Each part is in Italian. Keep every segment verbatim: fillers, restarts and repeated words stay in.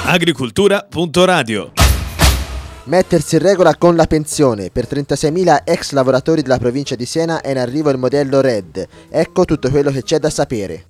agricoltura punto radio. Mettersi in regola con la pensione. Per trentaseimila ex lavoratori della provincia di Siena è in arrivo il modello R E D. Ecco tutto quello che c'è da sapere.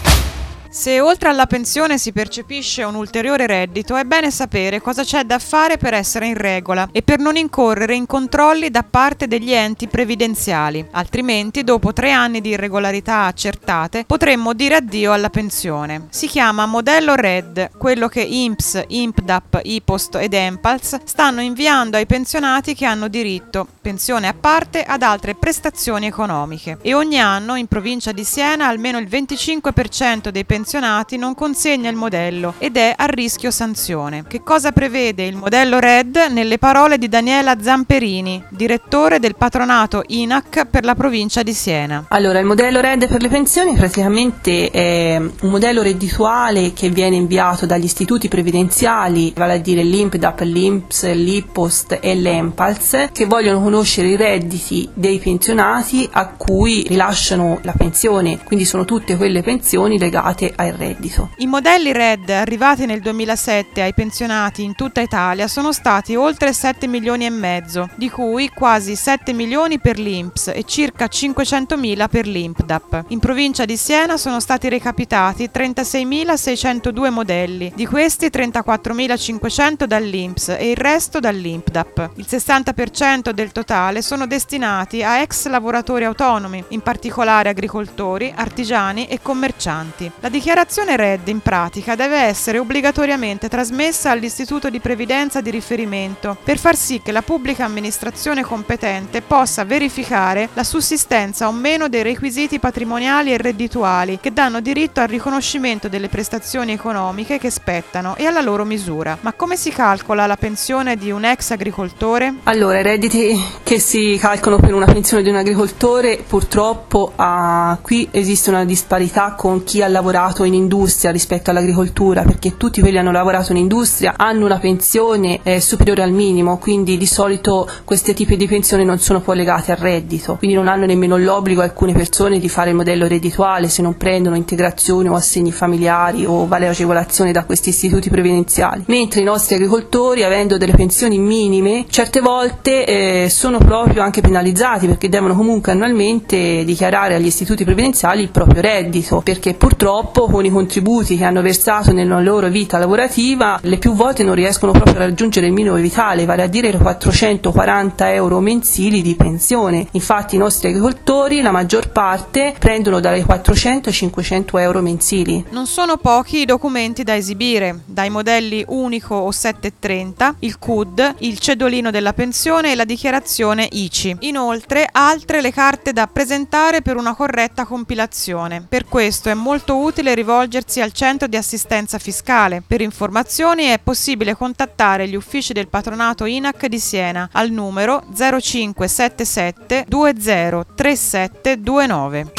Se oltre alla pensione si percepisce un ulteriore reddito, è bene sapere cosa c'è da fare per essere in regola e per non incorrere in controlli da parte degli enti previdenziali. Altrimenti, dopo tre anni di irregolarità accertate, potremmo dire addio alla pensione. Si chiama modello R E D, quello che I N P S, I N P D A P, I P O S T ed ENPALS stanno inviando ai pensionati che hanno diritto, pensione a parte, ad altre prestazioni economiche. E ogni anno in provincia di Siena almeno il venticinque per cento dei pensionati non consegna il modello ed è a rischio sanzione. Che cosa prevede il modello R E D? Nelle parole di Daniela Zamperini, direttore del patronato I N A C per la provincia di Siena. Allora, il modello R E D per le pensioni praticamente è un modello reddituale che viene inviato dagli istituti previdenziali, vale a dire l'I N P D A P, l'I N P S, l'I P O S T e l'ENPALS, che vogliono conoscere i redditi dei pensionati a cui rilasciano la pensione, quindi sono tutte quelle pensioni legate al reddito. I modelli R E D arrivati nel duemilasette ai pensionati in tutta Italia sono stati oltre sette milioni e mezzo, di cui quasi sette milioni per l'I N P S e circa cinquecentomila per l'I N P D A P. In provincia di Siena sono stati recapitati trentaseimilaseicentodue modelli, di questi trentaquattromilacinquecento dall'I N P S e il resto dall'I N P D A P. Il sessanta per cento del totale sono destinati a ex lavoratori autonomi, in particolare agricoltori, artigiani e commercianti. La dichiarazione R E D in pratica deve essere obbligatoriamente trasmessa all'istituto di previdenza di riferimento per far sì che la pubblica amministrazione competente possa verificare la sussistenza o meno dei requisiti patrimoniali e reddituali che danno diritto al riconoscimento delle prestazioni economiche che spettano e alla loro misura. Ma come si calcola la pensione di un ex agricoltore? Allora, i redditi che si calcolano per una pensione di un agricoltore purtroppo ah, qui esiste una disparità con chi ha lavorato in industria rispetto all'agricoltura, perché tutti quelli che hanno lavorato in industria hanno una pensione eh, superiore al minimo, quindi di solito questi tipi di pensioni non sono poi legate al reddito, quindi non hanno nemmeno l'obbligo alcune persone di fare il modello reddituale se non prendono integrazioni o assegni familiari o vale agevolazione da questi istituti previdenziali, mentre i nostri agricoltori, avendo delle pensioni minime, certe volte eh, sono proprio anche penalizzati perché devono comunque annualmente dichiarare agli istituti previdenziali il proprio reddito, perché purtroppo con i contributi che hanno versato nella loro vita lavorativa le più volte non riescono proprio a raggiungere il minimo vitale, vale a dire i quattrocentoquaranta euro mensili di pensione. Infatti i nostri agricoltori, la maggior parte, prendono dai quattrocento ai cinquecento euro mensili. Non sono pochi i documenti da esibire, dai modelli unico o settecentotrenta, il C U D, il cedolino della pensione e la dichiarazione I C I. Inoltre altre le carte da presentare per una corretta compilazione. Per questo è molto utile rivolgersi al centro di assistenza fiscale. Per informazioni è possibile contattare gli uffici del patronato I N A C di Siena al numero zero cinque sette sette due zero tre sette due nove.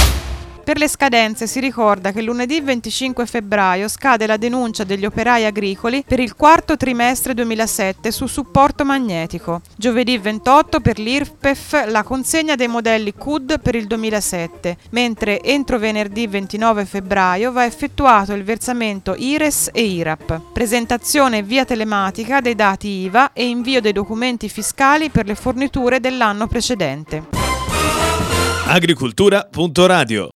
Per le scadenze si ricorda che lunedì venticinque febbraio scade la denuncia degli operai agricoli per il quarto trimestre duemilasette su supporto magnetico. Giovedì ventotto per l'I R P E F la consegna dei modelli C U D per il duemilasette, mentre entro venerdì ventinove febbraio va effettuato il versamento I R E S e I R A P. Presentazione via telematica dei dati I V A e invio dei documenti fiscali per le forniture dell'anno precedente. agricoltura punto radio